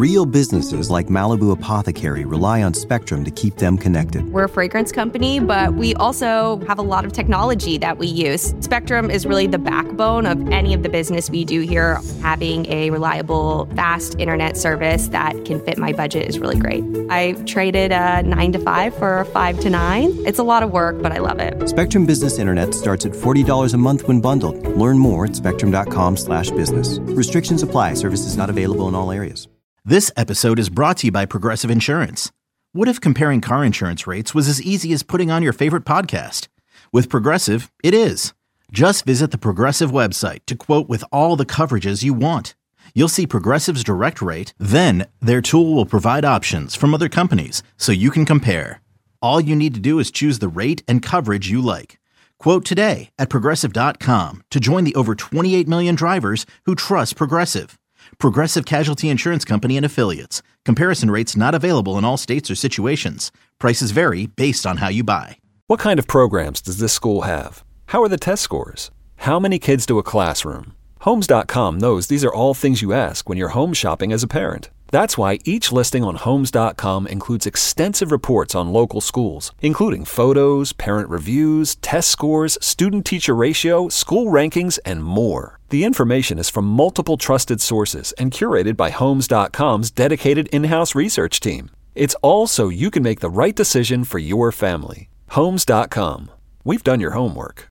Real businesses like Malibu Apothecary rely on Spectrum to keep them connected. We're a fragrance company, but we also have a lot of technology that we use. Spectrum is really the backbone of any of the business we do here. Having a reliable, fast internet service that can fit my budget is really great. I traded a 9 to 5 for a 5 to 9. It's a lot of work, but I love it. Spectrum Business Internet starts at $40 a month when bundled. Learn more at spectrum.com/business. Restrictions apply. Services not available in all areas. This episode is brought to you by Progressive Insurance. What if comparing car insurance rates was as easy as putting on your favorite podcast? With Progressive, it is. Just visit the Progressive website to quote with all the coverages you want. You'll see Progressive's direct rate, then their tool will provide options from other companies so you can compare. All you need to do is choose the rate and coverage you like. Quote today at Progressive.com to join the over 28 million drivers who trust Progressive. Progressive Casualty Insurance Company and Affiliates. Comparison rates not available in all states or situations. Prices vary based on how you buy. What kind of programs does this school have? How are the test scores? How many kids do a classroom? Homes.com knows these are all things you ask when you're home shopping as a parent. That's why each listing on Homes.com includes extensive reports on local schools, including photos, parent reviews, test scores, student-teacher ratio, school rankings, and more. The information is from multiple trusted sources and curated by Homes.com's dedicated in-house research team. It's all so you can make the right decision for your family. Homes.com. We've done your homework.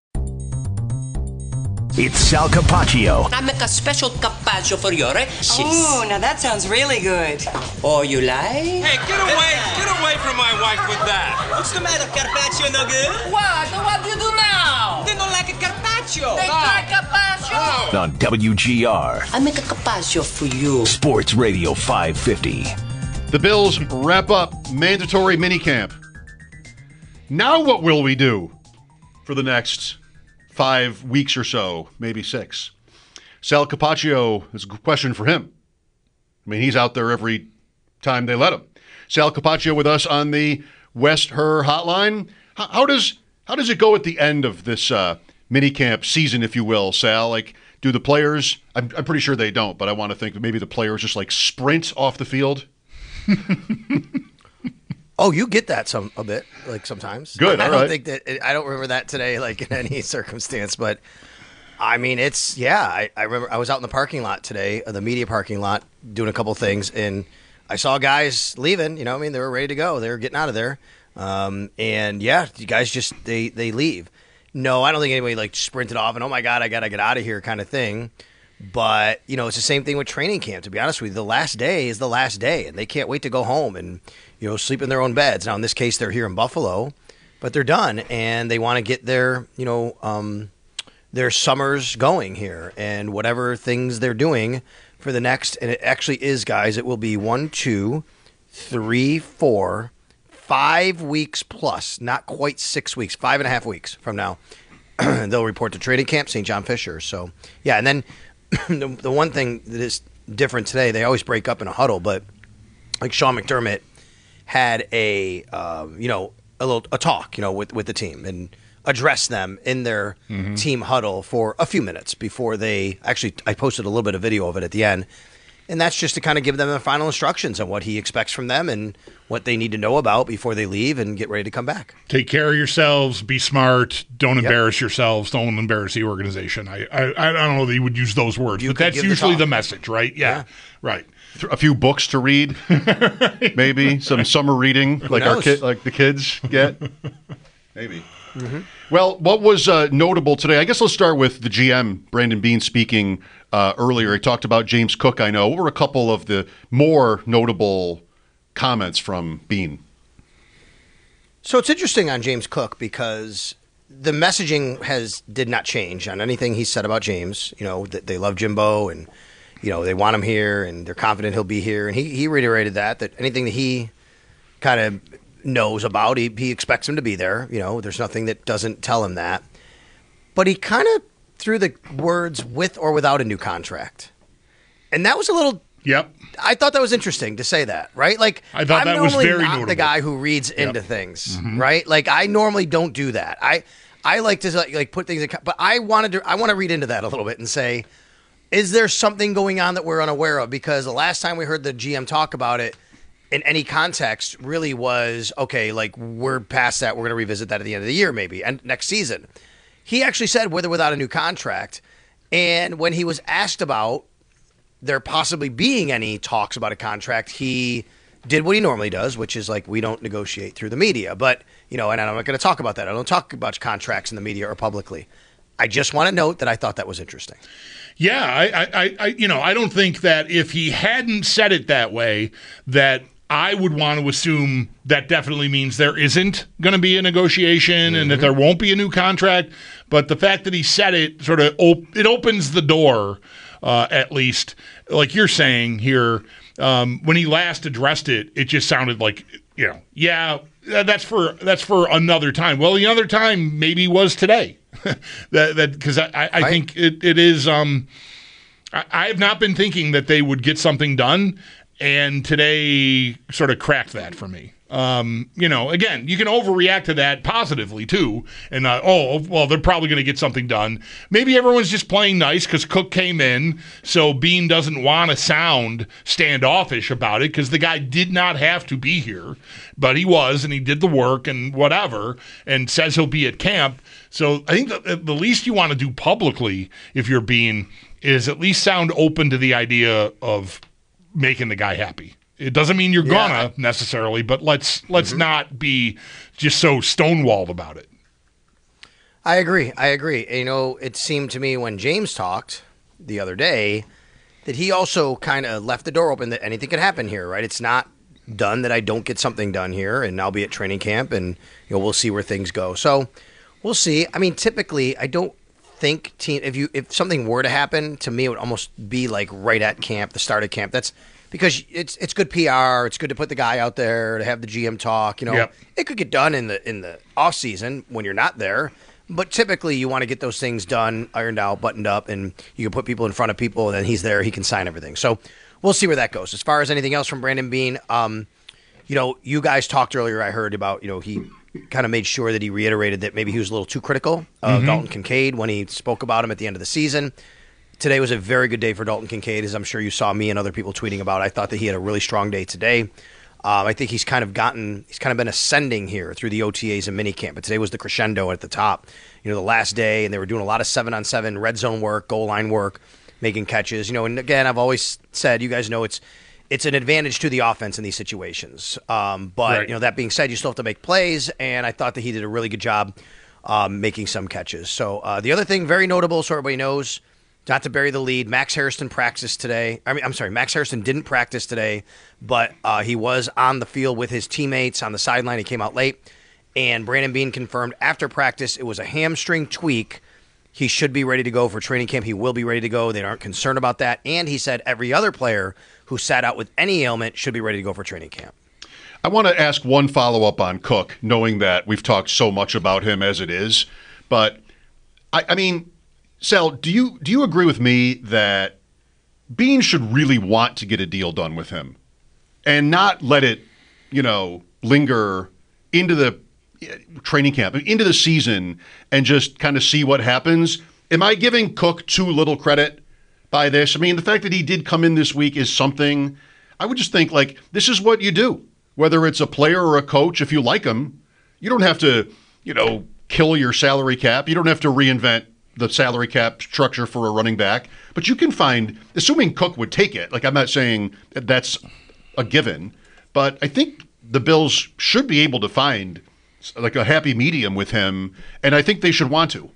It's Sal Capaccio. I make a special carpaccio for your exes. Oh, now that sounds really good. Oh, you like? Hey, get away from my wife with that. What's the matter, carpaccio no good? What do you do now? They don't like a carpaccio. They like carpaccio. On WGR. I make a carpaccio for you. Sports Radio 550. The Bills wrap up mandatory minicamp. Now what will we do for the next 5 weeks or so, maybe 6? Sal Capaccio is a question for him. I mean, he's out there every time they let him. Sal Capaccio with us on the West Her hotline. How does it go at the end of this minicamp season, if you will, Sal? Like, do the players? I'm pretty sure they don't, but I want to think that maybe the players just like sprint off the field. Oh, you get that a bit, like sometimes. Good. I don't think that I don't remember that today, like in any circumstance. But I mean, I remember I was out in the parking lot today, the media parking lot, doing a couple things, and I saw guys leaving. You know, I mean, they were ready to go. They were getting out of there, and yeah, you guys just they leave. No, I don't think anybody like sprinted off and oh my god, I gotta get out of here kind of thing. But, you know, it's the same thing with training camp, to be honest with you. The last day is the last day, and they can't wait to go home and, you know, sleep in their own beds. Now, in this case, they're here in Buffalo, but they're done, and they want to get their, you know, their summers going here. And whatever things they're doing for the next, and it actually is, guys, it will be 1, 2, 3, 4, 5 weeks plus, not quite 6 weeks, 5.5 weeks from now. They'll report to training camp, St. John Fisher. So, yeah, and then the one thing that is different today, they always break up in a huddle, but like Sean McDermott had a talk, you know, with the team and addressed them in their team huddle for a few minutes before I posted a little bit of video of it at the end. And that's just to kind of give them the final instructions on what he expects from them and what they need to know about before they leave and get ready to come back. Take care of yourselves. Be smart. Don't embarrass yourselves. Don't embarrass the organization. I don't know that you would use those words, but that's usually the message, right? Yeah. Right. A few books to read, maybe some summer reading, like the kids get, maybe. Mm-hmm. Well, what was notable today? I guess let's start with the GM, Brandon Beane, speaking earlier. He talked about James Cook, I know. What were a couple of the more notable comments from Beane? So it's interesting on James Cook because the messaging did not change on anything he said about James. You know, that they love Jimbo and, you know, they want him here and they're confident he'll be here. And he reiterated that anything that he kind of knows about, he expects him to be there. You know, there's nothing that doesn't tell him that. But he kind of threw the words with or without a new contract. And that was a little... Yep. I thought that was interesting to say that, right? Like, I thought that was very notable. The guy who reads into things, right? Like, I normally don't do that. I like to like put things in, but I want to read into that a little bit and say, Is there something going on that we're unaware of? Because the last time we heard the GM talk about it in any context really was, okay, like we're past that. We're going to revisit that at the end of the year maybe and next season. He actually said with or without a new contract. And when he was asked about there possibly being any talks about a contract, he did what he normally does, which is like, we don't negotiate through the media. But, and I'm not going to talk about that. I don't talk about contracts in the media or publicly. I just want to note that I thought that was interesting. Yeah, I don't think that if he hadn't said it that way, that I would want to assume that definitely means there isn't going to be a negotiation and that there won't be a new contract. But the fact that he said it sort of it opens the door, at least, like you're saying here. When he last addressed it, it just sounded like, that's for another time. Well, the other time maybe was today. Because I think it is. I have not been thinking that they would get something done, and today sort of cracked that for me. Again, you can overreact to that positively too, and they're probably going to get something done. Maybe everyone's just playing nice because Cook came in, so Bean doesn't want to sound standoffish about it because the guy did not have to be here, but he was, and he did the work and whatever, and says he'll be at camp. So I think the least you want to do publicly, if you're Bean, is at least sound open to the idea of making the guy happy. It doesn't mean you're gonna necessarily, but let's not be just so stonewalled about it. I agree. It seemed to me when James talked the other day that he also kind of left the door open that anything could happen here, right? It's not done that I don't get something done here, and I'll be at training camp, and we'll see where things go. So we'll see. I mean, typically, I don't think if something were to happen to me, it would almost be like right at camp, the start of camp. That's because it's good PR. It's good to put the guy out there to have the GM talk. It could get done in the off season when you're not there, but typically you want to get those things done, ironed out, buttoned up, and you can put people in front of people, and then he's there. He can sign everything. So we'll see where that goes. As far as anything else from Brandon Beane, you guys talked earlier. I heard about he kind of made sure that he reiterated that maybe he was a little too critical of Dalton Kincaid when he spoke about him at the end of the season. Today was a very good day for Dalton Kincaid, as I'm sure you saw me and other people tweeting about. I thought that he had a really strong day today. I think he's kind of been ascending here through the OTAs and minicamp. But today was the crescendo at the top. The last day, and they were doing a lot of 7-on-7 red zone work, goal line work, making catches. And again, I've always said, you guys know it's an advantage to the offense in these situations. But right. That being said, you still have to make plays, and I thought that he did a really good job making some catches. So the other thing, very notable, so everybody knows. Not to bury the lead, Max Harrison practiced today. Max Harrison didn't practice today, but he was on the field with his teammates on the sideline. He came out late, and Brandon Beane confirmed after practice it was a hamstring tweak. He should be ready to go for training camp. He will be ready to go. They aren't concerned about that. And he said every other player who sat out with any ailment should be ready to go for training camp. I want to ask one follow-up on Cook, knowing that we've talked so much about him as it is. But, I mean, Sal, do you agree with me that Beane should really want to get a deal done with him and not let it, linger into the training camp, into the season, and just kind of see what happens? Am I giving Cook too little credit by this? I mean, the fact that he did come in this week is something. I would just think, this is what you do. Whether it's a player or a coach, if you like him, you don't have to, kill your salary cap. You don't have to reinvent the salary cap structure for a running back. But you can find, assuming Cook would take it, I'm not saying that's a given, but I think the Bills should be able to find a happy medium with him, and I think they should want to.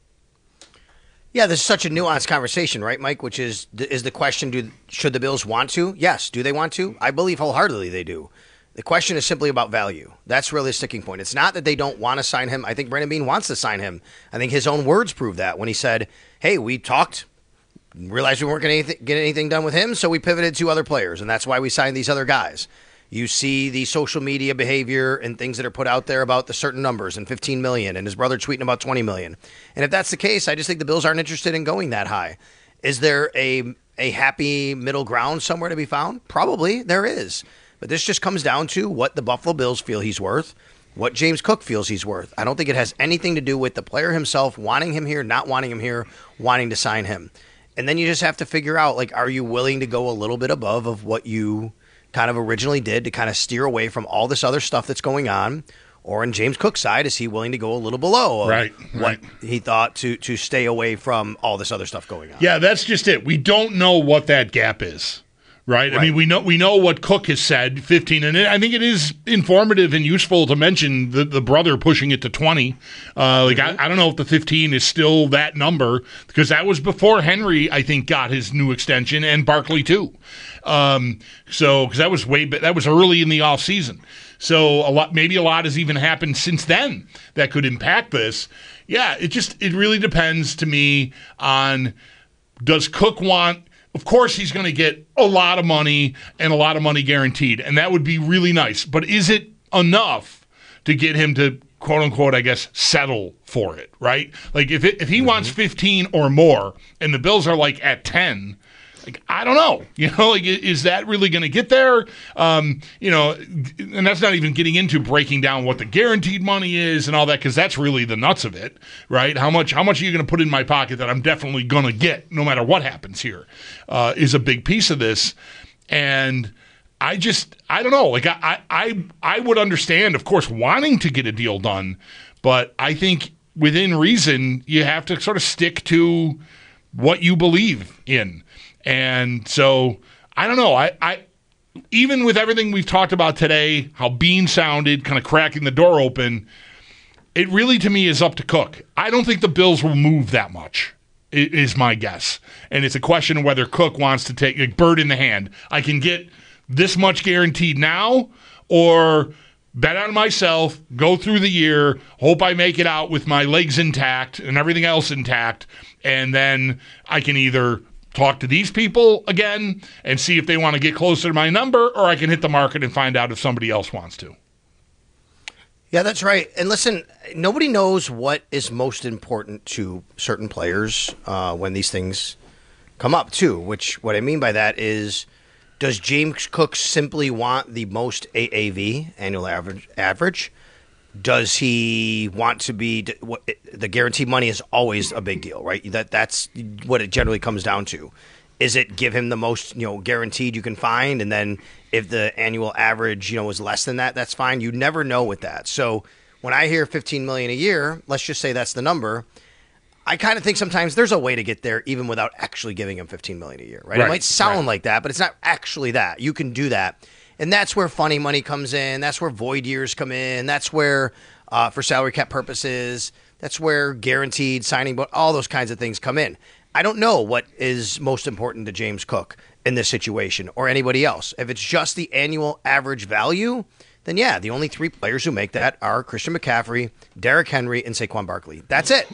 Yeah, this is such a nuanced conversation, right, Mike? Which is the question, should the Bills want to? Yes. Do they want to? I believe wholeheartedly they do. The question is simply about value. That's really a sticking point. It's not that they don't want to sign him. I think Brandon Beane wants to sign him. I think his own words prove that when he said, hey, we talked, realized we weren't going to get anything done with him, so we pivoted to other players, and that's why we signed these other guys. You see the social media behavior and things that are put out there about the certain numbers and 15 million and his brother tweeting about 20 million. And if that's the case, I just think the Bills aren't interested in going that high. Is there a happy middle ground somewhere to be found? Probably there is. But this just comes down to what the Buffalo Bills feel he's worth, what James Cook feels he's worth. I don't think it has anything to do with the player himself wanting him here, not wanting him here, wanting to sign him. And then you just have to figure out, like, are you willing to go a little bit above of what you kind of originally did to kind of steer away from all this other stuff that's going on? Or on James Cook's side, is he willing to go a little below of what he thought to stay away from all this other stuff going on? Yeah, that's just it. We don't know what that gap is. Right? I mean, we know what Cook has said, 15, and I think it is informative and useful to mention the brother pushing it to 20. I don't know if the 15 is still that number, because that was before Henry, I think, got his new extension, and Barkley too. Because that was early in the offseason. So a lot has even happened since then that could impact this. Yeah, it really depends to me on, does Cook want? Of course, he's going to get a lot of money and a lot of money guaranteed, and that would be really nice. But is it enough to get him to, quote unquote, I guess, settle for it, right? Like if he wants 15 or more, and the Bills are like at 10, like, I don't know, is that really going to get there? And that's not even getting into breaking down what the guaranteed money is and all that, because that's really the nuts of it, right? How much are you going to put in my pocket that I'm definitely going to get no matter what happens here, is a big piece of this. And I don't know. Like I would understand, of course, wanting to get a deal done, but I think within reason, you have to sort of stick to what you believe in. And so, I don't know. I even with everything we've talked about today, how Bean sounded, kind of cracking the door open, it really, to me, is up to Cook. I don't think the Bills will move that much, is my guess. And it's a question of whether Cook wants to take a bird in the hand. I can get this much guaranteed now, or bet on myself, go through the year, hope I make it out with my legs intact and everything else intact, and then I can either talk to these people again and see if they want to get closer to my number, or I can hit the market and find out if somebody else wants to. Yeah, that's right. And listen, nobody knows what is most important to certain players when these things come up, too, which what I mean by that is, does James Cook simply want the most AAV, annual average? Does he want to be – the guaranteed money is always a big deal, right? That's what it generally comes down to. Is it give him the most, guaranteed you can find, and then if the annual average, is less than that, that's fine. You never know with that. So when I hear $15 million a year, let's just say that's the number, I kind of think sometimes there's a way to get there even without actually giving him $15 million a year, right? It might sound like that, but it's not actually that. You can do that. And that's where funny money comes in. That's where void years come in. That's where, for salary cap purposes, that's where guaranteed signing, but all those kinds of things come in. I don't know what is most important to James Cook in this situation or anybody else. If it's just the annual average value, then yeah, the only three players who make that are Christian McCaffrey, Derrick Henry, and Saquon Barkley. That's it.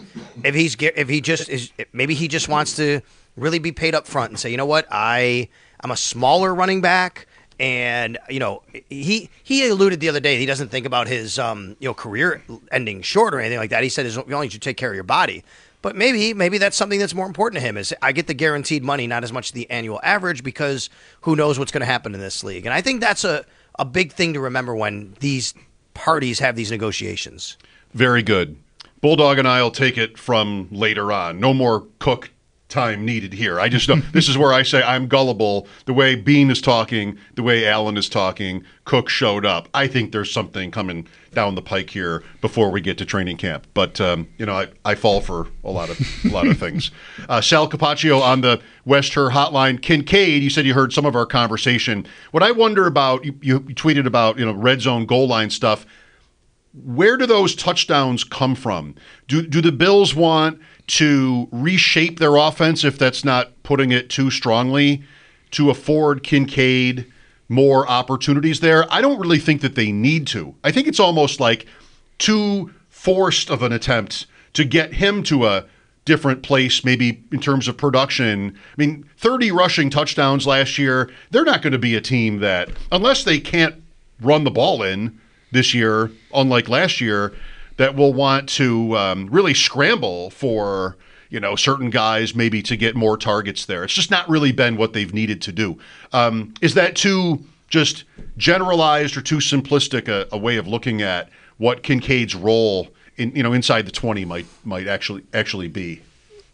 Maybe he just wants to really be paid up front and say, you know what, I'm a smaller running back. And, he alluded the other day, he doesn't think about his, career ending short or anything like that. He said you only should take care of your body. But maybe that's something that's more important to him is I get the guaranteed money, not as much the annual average, because who knows what's going to happen in this league. And I think that's a big thing to remember when these parties have these negotiations. Very good. Bulldog and I will take it from later on. No more Cook time needed here. I just know this is where I say I'm gullible. The way Bean is talking, the way Allen is talking, Cook showed up. I think there's something coming down the pike here before we get to training camp. But I fall for a lot of things. Sal Capaccio on the West Her hotline. Kincaid, you said you heard some of our conversation. What I wonder about, you tweeted about red zone goal line stuff. Where do those touchdowns come from? Do the Bills want to reshape their offense, if that's not putting it too strongly, to afford Kincaid more opportunities there? I don't really think that they need to. I think it's almost like too forced of an attempt to get him to a different place, maybe in terms of production. I mean, 30 rushing touchdowns last year, they're not going to be a team that, unless they can't run the ball in this year, unlike last year, that will want to really scramble for, certain guys maybe to get more targets there. It's just not really been what they've needed to do. Is that too just generalized or too simplistic a way of looking at what Kincaid's role in inside the 20 might actually be?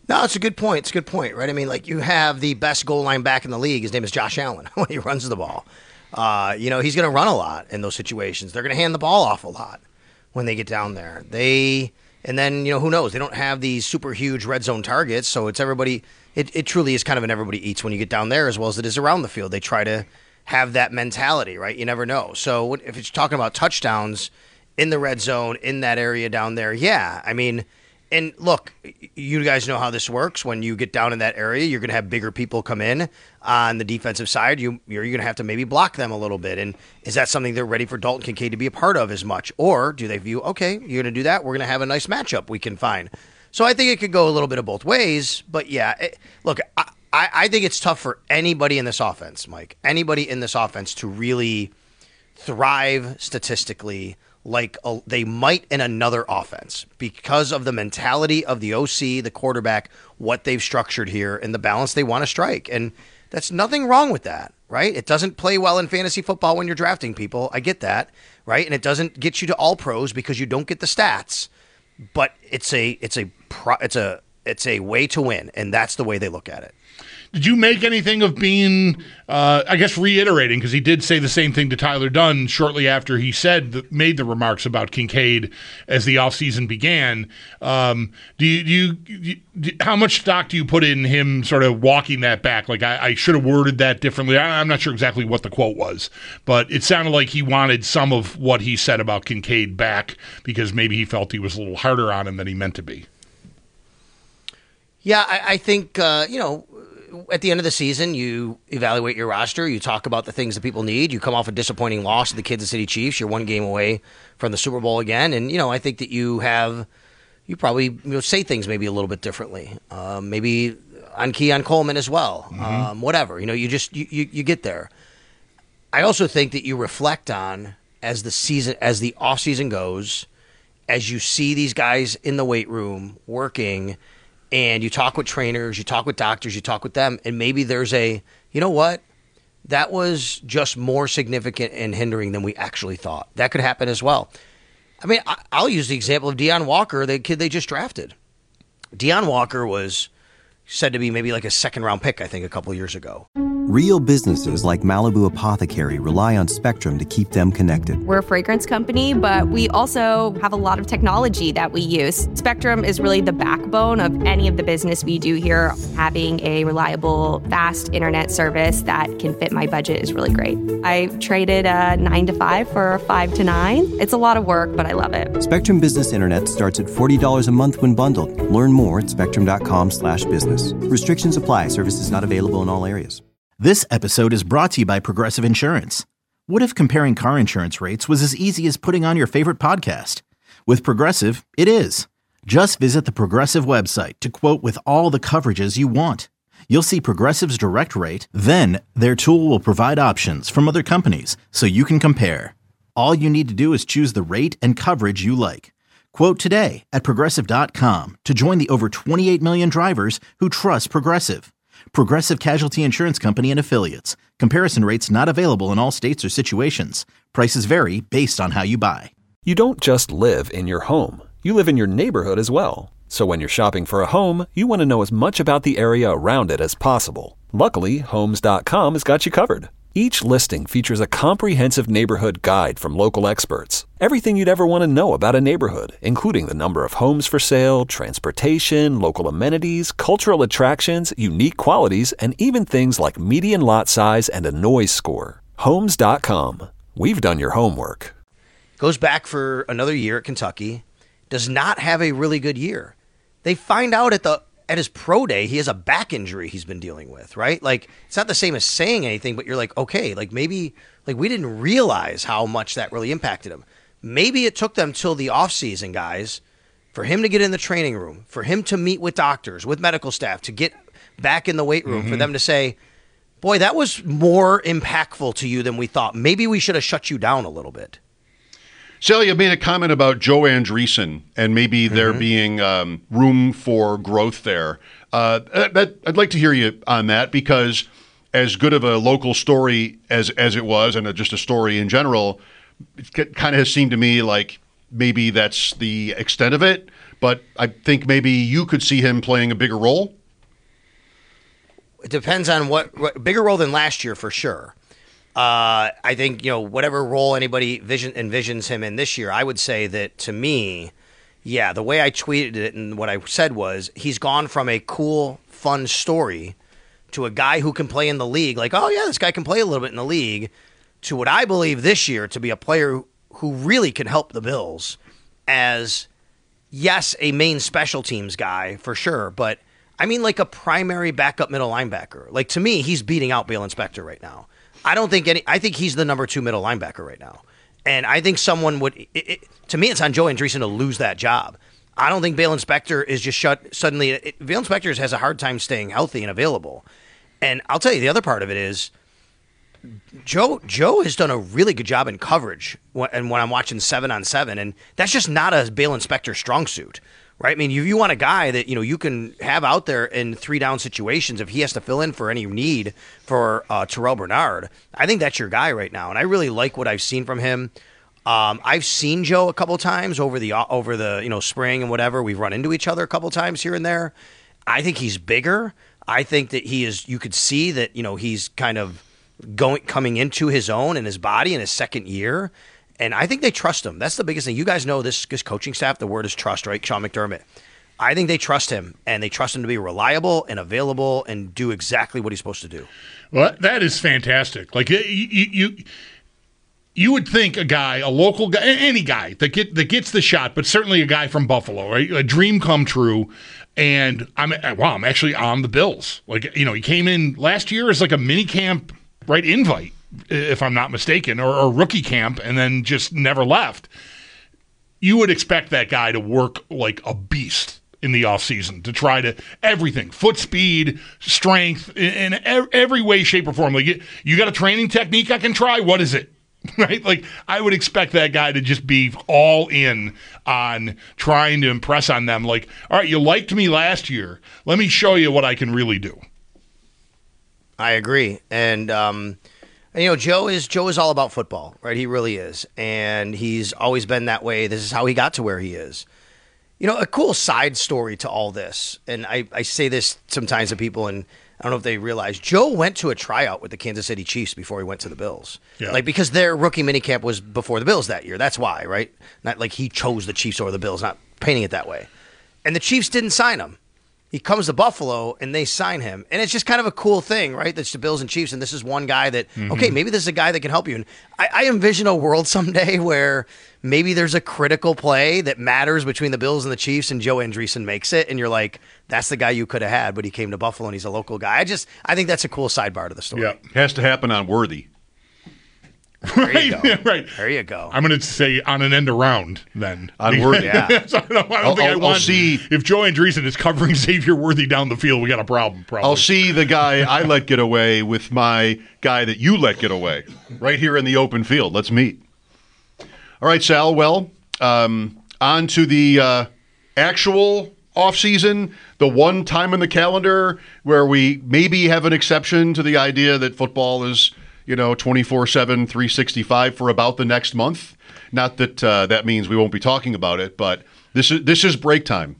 No, it's a good point. It's a good point, right? I mean, like, you have the best goal line back in the league. His name is Josh Allen when he runs the ball. He's going to run a lot in those situations. They're going to hand the ball off a lot when they get down there. And then, who knows? They don't have these super huge red zone targets, so it's everybody. It truly is kind of an everybody eats when you get down there as well as it is around the field. They try to have that mentality, right? You never know. So if it's talking about touchdowns in the red zone, in that area down there, yeah. I mean, and look, you guys know how this works. When you get down in that area, you're going to have bigger people come in on the defensive side. You're going to have to maybe block them a little bit. And is that something they're ready for Dalton Kincaid to be a part of as much? Or do they view, okay, you're going to do that, we're going to have a nice matchup we can find. So I think it could go a little bit of both ways. But yeah, look, I think it's tough for anybody in this offense, Mike, anybody in this offense to really thrive statistically like they might in another offense because of the mentality of the OC, the quarterback, what they've structured here, and the balance they want to strike. And that's nothing wrong with that, right? It doesn't play well in fantasy football when you're drafting people. I get that, right? And it doesn't get you to all pros because you don't get the stats. But it's a way to win, and that's the way they look at it. Did you make anything of being, reiterating, because he did say the same thing to Tyler Dunne shortly after he made the remarks about Kincaid as the offseason began. How much stock do you put in him sort of walking that back? Like, I should have worded that differently. I'm not sure exactly what the quote was, but it sounded like he wanted some of what he said about Kincaid back because maybe he felt he was a little harder on him than he meant to be. Yeah, I think, at the end of the season, you evaluate your roster. You talk about the things that people need. You come off a disappointing loss to the Kansas City Chiefs. You're one game away from the Super Bowl again. And, I think that you probably say things maybe a little bit differently. Maybe on Keon Coleman as well. Mm-hmm. Whatever. You get there. I also think that you reflect on as the offseason goes, as you see these guys in the weight room working, and you talk with trainers, you talk with doctors, you talk with them, and maybe there's you know what? That was just more significant and hindering than we actually thought. That could happen as well. I mean, I'll use the example of Deion Walker, the kid they just drafted. Deion Walker was said to be maybe like a second-round pick, I think, a couple years ago. Real businesses like Malibu Apothecary rely on Spectrum to keep them connected. We're a fragrance company, but we also have a lot of technology that we use. Spectrum is really the backbone of any of the business we do here. Having a reliable, fast internet service that can fit my budget is really great. I traded a 9 to 5 for a 5 to 9. It's a lot of work, but I love it. Spectrum Business Internet starts at $40 a month when bundled. Learn more at spectrum.com/business. Restrictions apply. Services not available in all areas. This episode is brought to you by Progressive Insurance. What if comparing car insurance rates was as easy as putting on your favorite podcast? With Progressive, it is. Just visit the Progressive website to quote with all the coverages you want. You'll see Progressive's direct rate, then their tool will provide options from other companies so you can compare. All you need to do is choose the rate and coverage you like. Quote today at Progressive.com to join the over 28 million drivers who trust Progressive. Progressive Casualty Insurance Company and Affiliates. Comparison rates not available in all states or situations. Prices vary based on how you buy. You don't just live in your home. You live in your neighborhood as well. So when you're shopping for a home, you want to know as much about the area around it as possible. Luckily, Homes.com has got you covered. Each listing features a comprehensive neighborhood guide from local experts. Everything you'd ever want to know about a neighborhood, including the number of homes for sale, transportation, local amenities, cultural attractions, unique qualities, and even things like median lot size and a noise score. Homes.com. We've done your homework. Goes back for another year at Kentucky. Does not have a really good year. They find out at his pro day, he has a back injury he's been dealing with, right? Like, it's not the same as saying anything, but you're like, okay, like maybe, like we didn't realize how much that really impacted him. Maybe it took them till the offseason, guys, for him to get in the training room, for him to meet with doctors, with medical staff, to get back in the weight room, for them to say, boy, that was more impactful to you than we thought. Maybe we should have shut you down a little bit. Celia made a comment about Joe Andreessen and maybe there being room for growth there. I'd like to hear you on that because as good of a local story as it was and just a story in general, it kind of has seemed to me like maybe that's the extent of it, but I think maybe you could see him playing a bigger role. It depends on what bigger role than last year for sure. I think, whatever role anybody envisions him in this year, I would say that to me, yeah, the way I tweeted it and what I said was he's gone from a cool, fun story to a guy who can play in the league, like, oh yeah, this guy can play a little bit in the league, to what I believe this year to be a player who really can help the Bills as, yes, a main special teams guy for sure, but I mean like a primary backup middle linebacker. Like to me, he's beating out Balen Spector right now. I think he's the number 2 middle linebacker right now. And I think someone would, to me, it's on Joe Andreessen to lose that job. I don't think Balen Spector is just suddenly. Balen Spector has a hard time staying healthy and available. And I'll tell you, the other part of it is Joe has done a really good job in coverage when I'm watching 7-on-7, and that's just not a Balen Spector strong suit. Right? I mean, you want a guy that, you can have out there in 3-down situations if he has to fill in for any need for Terrell Bernard. I think that's your guy right now, and I really like what I've seen from him. I've seen Joe a couple times over the spring and whatever. We've run into each other a couple times here and there. I think he's bigger. I think that he is. You could see that he's kind of coming into his own in his body in his second year. And I think they trust him. That's the biggest thing. You guys know this coaching staff, the word is trust, right? Sean McDermott. I think they trust him, and they trust him to be reliable and available and do exactly what he's supposed to do. Well, that is fantastic. Like you would think a guy, a local guy, any guy that gets the shot, but certainly a guy from Buffalo, right? A dream come true. And I'm actually on the Bills. Like, he came in last year as like a mini camp, right, invite, if I'm not mistaken, or rookie camp, and then just never left. You would expect that guy to work like a beast in the offseason to try to everything, foot speed, strength, in every way, shape, or form. Like, you got a training technique I can try? What is it? Right? Like, I would expect that guy to just be all in on trying to impress on them. Like, all right, you liked me last year. Let me show you what I can really do. I agree. And, Joe is all about football, right? He really is. And he's always been that way. This is how he got to where he is. A cool side story to all this, and I say this sometimes to people, and I don't know if they realize, Joe went to a tryout with the Kansas City Chiefs before he went to the Bills. Yeah. Like, because their rookie minicamp was before the Bills that year. That's why, right? Not like he chose the Chiefs over the Bills, not painting it that way. And the Chiefs didn't sign him. He comes to Buffalo, and they sign him. And it's just kind of a cool thing, right? That's the Bills and Chiefs, and this is one guy that, okay, maybe this is a guy that can help you. And I envision a world someday where maybe there's a critical play that matters between the Bills and the Chiefs, and Joe Andreessen makes it, and you're like, that's the guy you could have had, but he came to Buffalo, and he's a local guy. I think that's a cool sidebar to the story. Yeah, has to happen on Worthy. Right, right. There you go. I'm going to say on an end around then. On Worthy, yeah. So I don't think I want to see. If Joe Andreessen is covering Xavier Worthy down the field, we got a problem. Probably. I'll see the guy I let get away with my guy that you let get away right here in the open field. Let's meet. All right, Sal. Well, on to the actual offseason, the one time in the calendar where we maybe have an exception to the idea that football is 24/7, 365 for about the next month. Not that that means we won't be talking about it, but this is break time.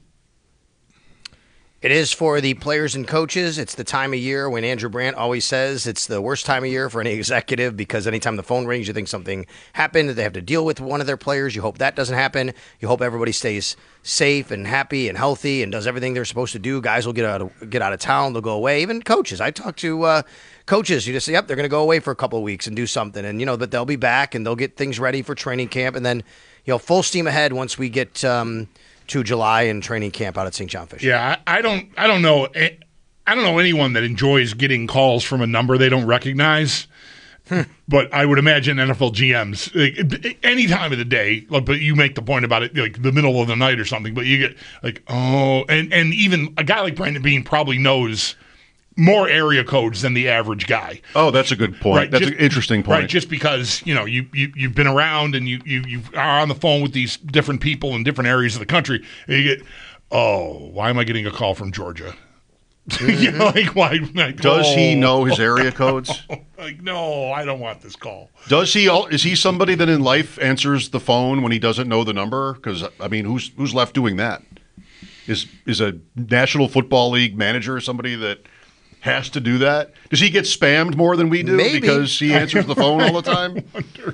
It is for the players and coaches. It's the time of year when Andrew Brandt always says it's the worst time of year for any executive, because anytime the phone rings, you think something happened, that they have to deal with one of their players. You hope that doesn't happen. You hope everybody stays safe and happy and healthy and does everything they're supposed to do. Guys will get out of town. They'll go away. Even coaches. I talk to coaches who just say, yep, they're going to go away for a couple of weeks and do something. And, but they'll be back and they'll get things ready for training camp. And then, full steam ahead once we get to July and training camp out at St. John Fisher. Yeah, I don't know anyone that enjoys getting calls from a number they don't recognize. But I would imagine NFL GMs, like, any time of the day, but you make the point about it, like the middle of the night or something, but you get like, and even a guy like Brandon Beane probably knows more area codes than the average guy. Oh, that's a good point. Right, that's an interesting point. Right, just because you've been around and you are on the phone with these different people in different areas of the country, and you get, why am I getting a call from Georgia? Yeah, like why? Like, Does he know his area codes? Like, no, I don't want this call. Does he? Is he somebody that in life answers the phone when he doesn't know the number? Because I mean, who's left doing that? Is a National Football League manager somebody that has to do that? Does he get spammed more than we do because he answers the phone all the time?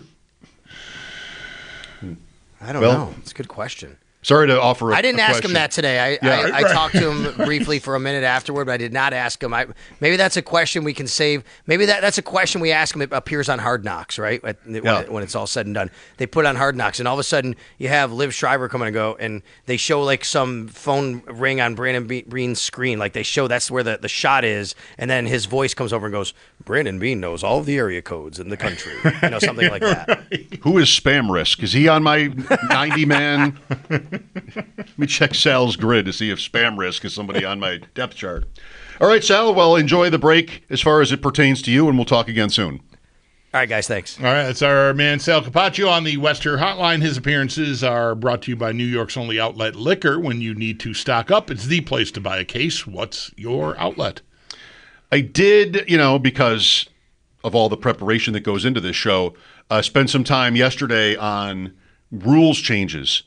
I don't know. It's a good question. Sorry to offer I didn't ask question. him that today. I talked to him briefly for a minute afterward, but I did not ask him. Maybe that's a question we can save. Maybe that's a question we ask him. It appears on Hard Knocks, right? When it's all said and done. They put it on Hard Knocks, and all of a sudden you have Liv Schreiber come and go, and they show like some phone ring on Brandon Beane's screen. Like they show that's where the shot is, and then his voice comes over and goes, Brandon Beane knows all of the area codes in the country. Something like that. Right. Who is Spam Risk? Is he on my 90-man? Let me check Sal's grid to see if Spam Risk is somebody on my depth chart. All right, Sal, well, enjoy the break as far as it pertains to you, and we'll talk again soon. All right, guys, thanks. All right, that's our man Sal Capaccio on the Wester Hotline. His appearances are brought to you by New York's only outlet Liquor. When you need to stock up, it's the place to buy a case. What's your outlet? I did, because of all the preparation that goes into this show, spend some time yesterday on rules changes.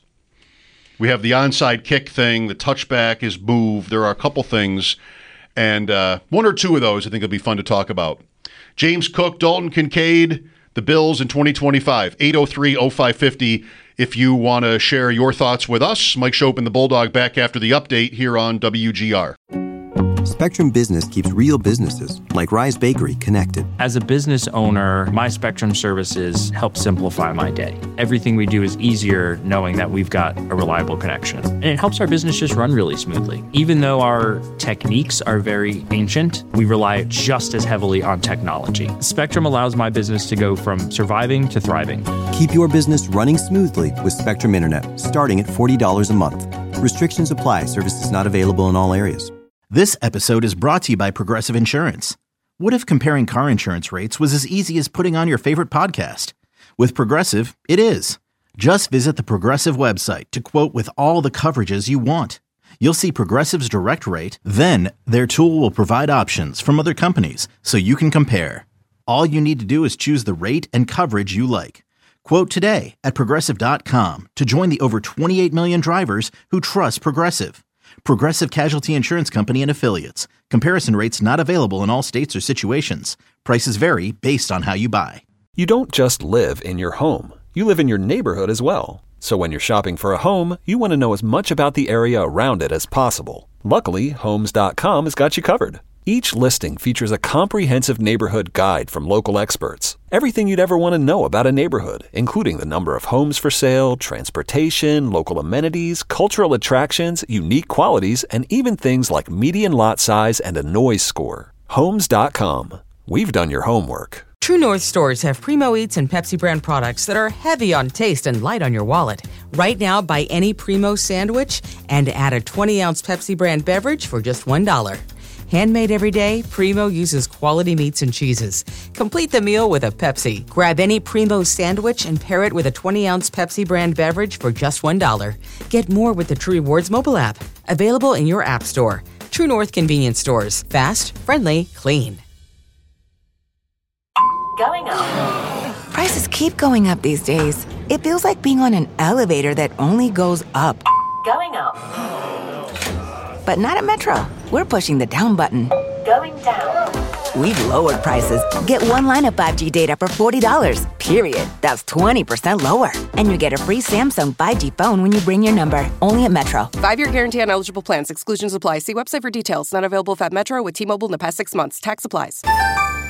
We have the onside kick thing. The touchback is moved. There are a couple things, and one or two of those I think will be fun to talk about. James Cook, Dalton Kincaid, the Bills in 2025, 803-0550. If you want to share your thoughts with us, Mike Shope and the Bulldog back after the update here on WGR. Spectrum Business keeps real businesses, like Rise Bakery, connected. As a business owner, my Spectrum services help simplify my day. Everything we do is easier knowing that we've got a reliable connection. And it helps our business just run really smoothly. Even though our techniques are very ancient, we rely just as heavily on technology. Spectrum allows my business to go from surviving to thriving. Keep your business running smoothly with Spectrum Internet, starting at $40 a month. Restrictions apply. Services not available in all areas. This episode is brought to you by Progressive Insurance. What if comparing car insurance rates was as easy as putting on your favorite podcast? With Progressive, it is. Just visit the Progressive website to quote with all the coverages you want. You'll see Progressive's direct rate, then their tool will provide options from other companies so you can compare. All you need to do is choose the rate and coverage you like. Quote today at Progressive.com to join the over 28 million drivers who trust Progressive. Progressive Casualty Insurance Company and Affiliates. Comparison rates not available in all states or situations. Prices vary based on how you buy. You don't just live in your home. You live in your neighborhood as well. So when you're shopping for a home, you want to know as much about the area around it as possible. Luckily, Homes.com has got you covered. Each listing features a comprehensive neighborhood guide from local experts. Everything you'd ever want to know about a neighborhood, including the number of homes for sale, transportation, local amenities, cultural attractions, unique qualities, and even things like median lot size and a noise score. Homes.com. We've done your homework. True North stores have Primo Eats and Pepsi brand products that are heavy on taste and light on your wallet. Right now, buy any Primo sandwich and add a 20-ounce Pepsi brand beverage for just $1. Handmade every day, Primo uses quality meats and cheeses. Complete the meal with a Pepsi. Grab any Primo sandwich and pair it with a 20-ounce Pepsi brand beverage for just $1. Get more with the True Rewards mobile app. Available in your app store. True North convenience stores. Fast, friendly, clean. Going up. Prices keep going up these days. It feels like being on an elevator that only goes up. Going up. But not at Metro. We're pushing the down button. Going down. We've lowered prices. Get one line of 5G data for $40, period. That's 20% lower. And you get a free Samsung 5G phone when you bring your number. Only at Metro. 5-year guarantee on eligible plans. Exclusions apply. See website for details. Not available at Metro with T-Mobile in the past 6 months. Tax applies.